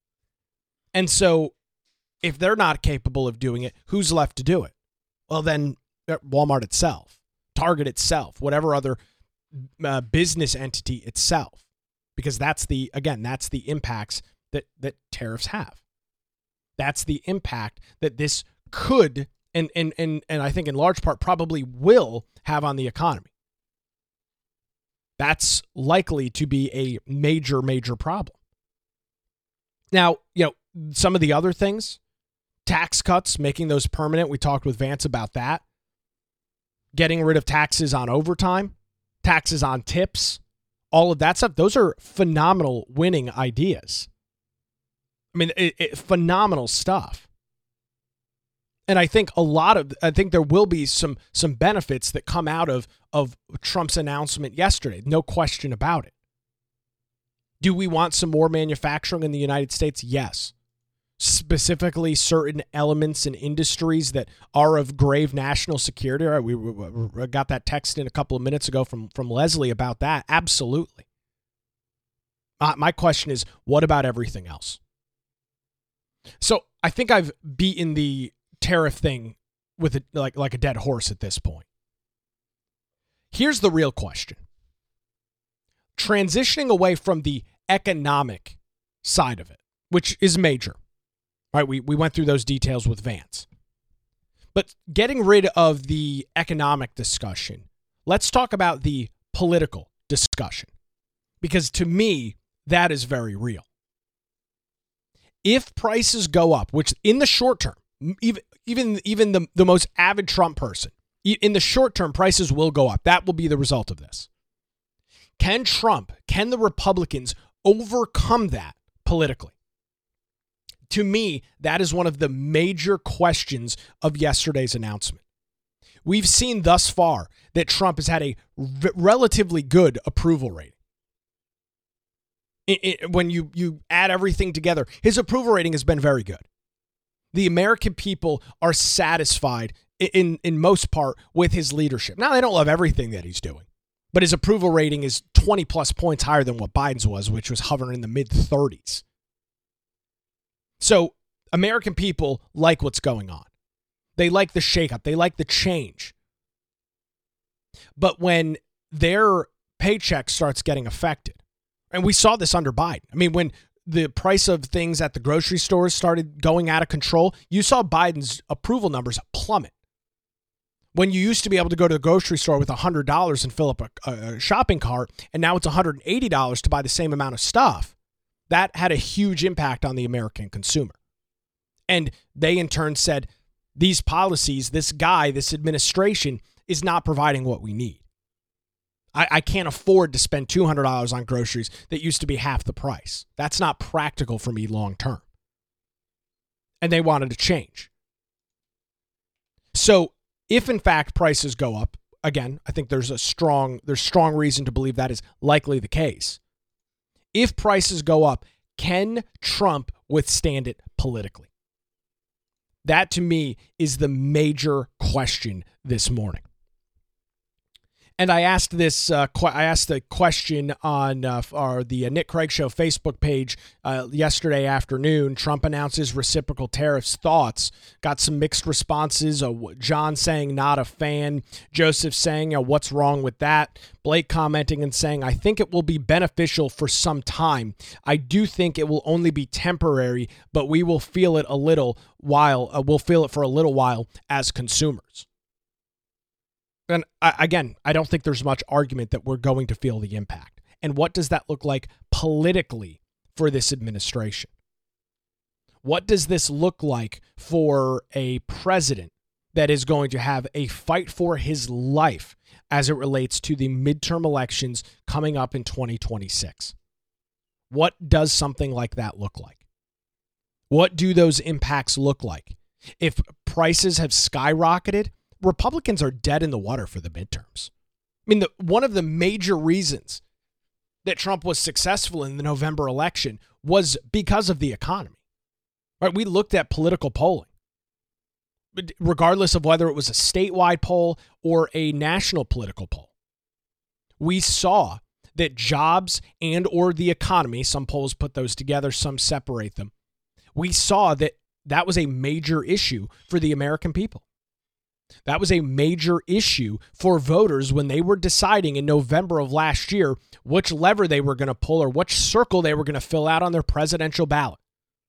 And so if they're not capable of doing it, who's left to do it? Well, then Walmart itself, Target itself, whatever other uh, business entity itself, because that's the, again, that's the impacts that, that tariffs have. That's the impact that this could And, and and and I think in large part probably will have on the economy. That's likely to be a major, major problem. Now, you know, some of the other things, tax cuts, making those permanent. We talked with Vance about that. Getting rid of taxes on overtime, taxes on tips, all of that stuff. Those are phenomenal winning ideas. I mean, it, it, phenomenal stuff. And I think a lot of, I think there will be some some benefits that come out of, of Trump's announcement yesterday. No question about it. Do we want some more manufacturing in the United States? Yes. Specifically, certain elements and industries that are of grave national security. All right, we, we, we got that text in a couple of minutes ago from, from Leslie about that. Absolutely. Uh, my question is, what about everything else? So I think I've beaten the tariff thing with a, like like a dead horse at this point. Here's the real question. Transitioning away from the economic side of it, which is major. Right? We we went through those details with Vance. But getting rid of the economic discussion, let's talk about the political discussion. Because to me, that is very real. If prices go up, which in the short term, Even even even the, the most avid Trump person, in the short term, prices will go up. That will be the result of this. Can Trump, can the Republicans overcome that politically? To me, that is one of the major questions of yesterday's announcement. We've seen thus far that Trump has had a v- relatively good approval rating. It, it, when you, you add everything together, his approval rating has been very good. The American people are satisfied in, in most part with his leadership. Now, they don't love everything that he's doing, but his approval rating is twenty plus points higher than what Biden's was, which was hovering in the mid thirties. So American people like what's going on. They like the shakeup. They like the change. But when their paycheck starts getting affected, and we saw this under Biden. I mean, when the price of things at the grocery stores started going out of control, you saw Biden's approval numbers plummet. When you used to be able to go to the grocery store with one hundred dollars and fill up a, a shopping cart, and now it's one hundred eighty dollars to buy the same amount of stuff, that had a huge impact on the American consumer. And they in turn said, these policies, this guy, this administration is not providing what we need. I, I can't afford to spend two hundred dollars on groceries that used to be half the price. That's not practical for me long term. And they wanted to change. So if in fact prices go up, again, I think there's a strong, there's strong reason to believe that is likely the case. If prices go up, can Trump withstand it politically? That to me is the major question this morning. And I asked this. Uh, qu- I asked the question on uh, our the uh, Nick Craig Show Facebook page uh, yesterday afternoon. Trump announces reciprocal tariffs. Thoughts? Got some mixed responses. Uh, John saying not a fan. Joseph saying uh, what's wrong with that. Blake commenting and saying I think it will be beneficial for some time. I do think it will only be temporary, but we will feel it a little while. Uh, we'll feel it for a little while as consumers. And I, again, I don't think there's much argument that we're going to feel the impact. And what does that look like politically for this administration? What does this look like for a president that is going to have a fight for his life as it relates to the midterm elections coming up in twenty twenty-six? What does something like that look like? What do those impacts look like? If prices have skyrocketed, Republicans are dead in the water for the midterms. I mean, the, one of the major reasons that Trump was successful in the November election was because of the economy. Right? We looked at political polling, regardless of whether it was a statewide poll or a national political poll. We saw that jobs and or the economy, some polls put those together, some separate them. We saw that that was a major issue for the American people. That was a major issue for voters when they were deciding in November of last year which lever they were going to pull or which circle they were going to fill out on their presidential ballot.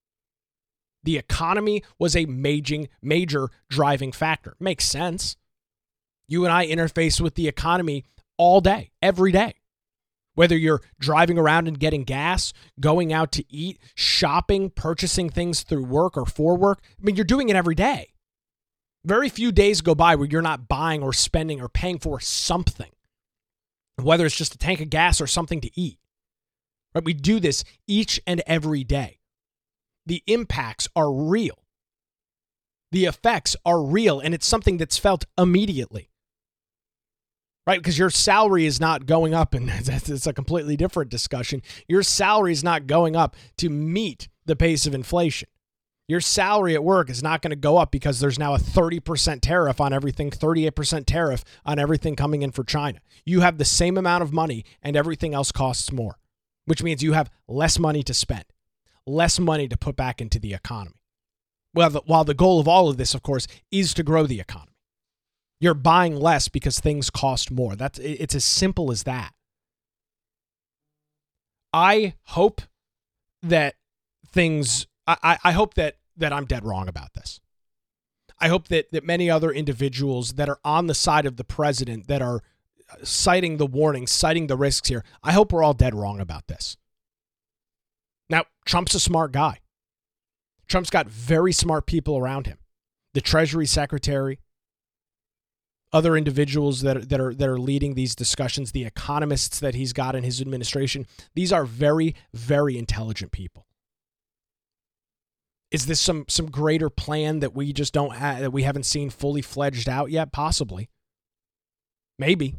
The economy was a major, major driving factor. Makes sense. You and I interface with the economy all day, every day. Whether you're driving around and getting gas, going out to eat, shopping, purchasing things through work or for work. I mean, you're doing it every day. Very few days go by where you're not buying or spending or paying for something, whether it's just a tank of gas or something to eat. Right? We do this each and every day. The impacts are real. The effects are real, and it's something that's felt immediately. Right? Because your salary is not going up, and it's a completely different discussion. Your salary is not going up to meet the pace of inflation. Your salary at work is not going to go up because there's now a thirty percent tariff on everything, thirty-eight percent tariff on everything coming in for China. You have the same amount of money and everything else costs more, which means you have less money to spend, less money to put back into the economy. Well, the, while the goal of all of this, of course, is to grow the economy. You're buying less because things cost more. That's it's as simple as that. I hope that things I, I hope that that I'm dead wrong about this. I hope that that many other individuals that are on the side of the president that are citing the warnings, citing the risks here, I hope we're all dead wrong about this. Now, Trump's a smart guy. Trump's got very smart people around him. The Treasury Secretary, other individuals that are, that are that are leading these discussions, the economists that he's got in his administration, these are very, very intelligent people. Is this some some greater plan that we just don't have, that we haven't seen fully fledged out yet? Possibly. Maybe.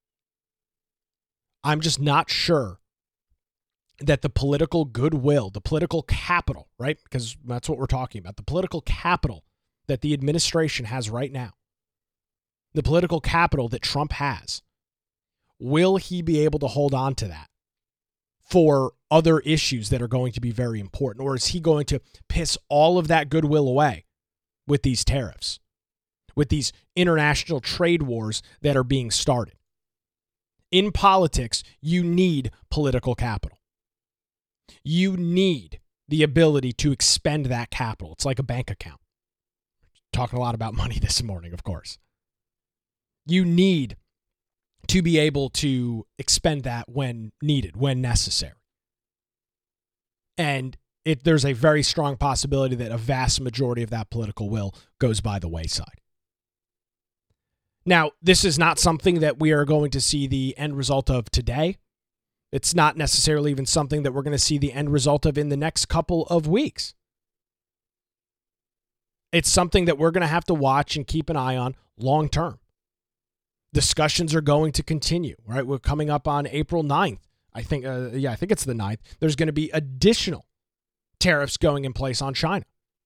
I'm just not sure that the political goodwill, the political capital, right? Because that's what we're talking about. The political capital that the administration has right now, the political capital that Trump has, will he be able to hold on to that for other issues that are going to be very important? Or is he going to piss all of that goodwill away with these tariffs, with these international trade wars that are being started? In politics, you need political capital. You need the ability to expend that capital. It's like a bank account. Talking a lot about money this morning, of course. You need to be able to expend that when needed, when necessary. And it, there's a very strong possibility that a vast majority of that political will goes by the wayside. Now, this is not something that we are going to see the end result of today. It's not necessarily even something that we're going to see the end result of in the next couple of weeks. It's something that we're going to have to watch and keep an eye on long term. Discussions are going to continue, right? We're coming up on April ninth. I think, uh, yeah, I think it's the ninth. There's going to be additional tariffs going in place on China.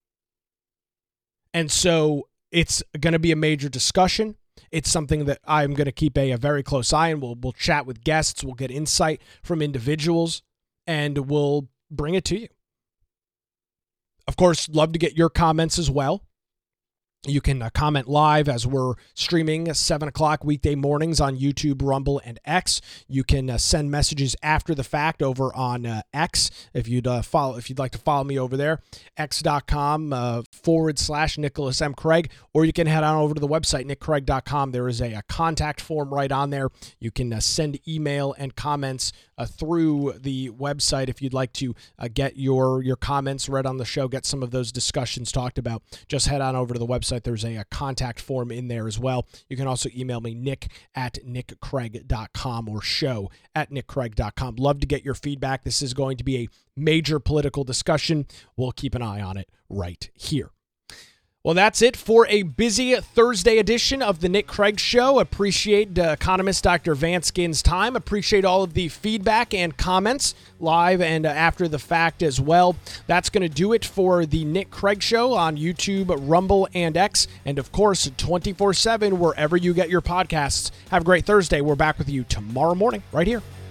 And so it's going to be a major discussion. It's something that I'm going to keep a, a very close eye on. We'll, we'll chat with guests. We'll get insight from individuals, and we'll bring it to you. Of course, love to get your comments as well. You can uh, comment live as we're streaming at seven o'clock weekday mornings on YouTube, Rumble, and X. You can uh, send messages after the fact over on uh, X if you'd uh, follow. If you'd like to follow me over there, x.com uh, forward slash Nicholas M. Craig, or you can head on over to the website, nick craig dot com. There is a, a contact form right on there. You can uh, send email and comments uh, through the website if you'd like to uh, get your, your comments read on the show, get some of those discussions talked about. Just head on over to the website. There's a, a contact form in there as well. You can also email me, nick at nick craig dot com or show at nick craig dot com. Love to get your feedback. This is going to be a major political discussion. We'll keep an eye on it right here. Well, that's it for a busy Thursday edition of the Nick Craig Show. Appreciate uh, economist Doctor Vance Ginn's time. Appreciate all of the feedback and comments live and uh, after the fact as well. That's going to do it for the Nick Craig Show on YouTube, Rumble, and X. And, of course, twenty-four seven wherever you get your podcasts. Have a great Thursday. We're back with you tomorrow morning right here.